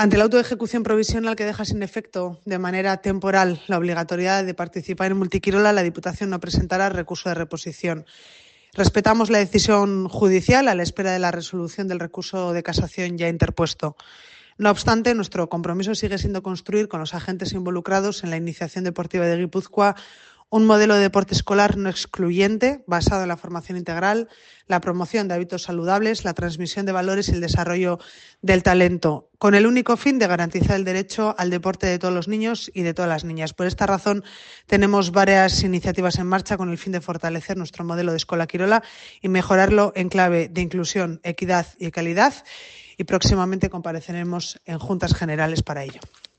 Ante el auto de ejecución provisional que deja sin efecto de manera temporal la obligatoriedad de participar en Multiquirola, la Diputación no presentará recurso de reposición. Respetamos la decisión judicial a la espera de la resolución del recurso de casación ya interpuesto. No obstante, nuestro compromiso sigue siendo construir con los agentes involucrados en la iniciación deportiva de Guipúzcoa un modelo de deporte escolar no excluyente, basado en la formación integral, la promoción de hábitos saludables, la transmisión de valores y el desarrollo del talento, con el único fin de garantizar el derecho al deporte de todos los niños y de todas las niñas. Por esta razón, tenemos varias iniciativas en marcha con el fin de fortalecer nuestro modelo de Escola Quirola y mejorarlo en clave de inclusión, equidad y calidad. Y próximamente compareceremos en Juntas Generales para ello.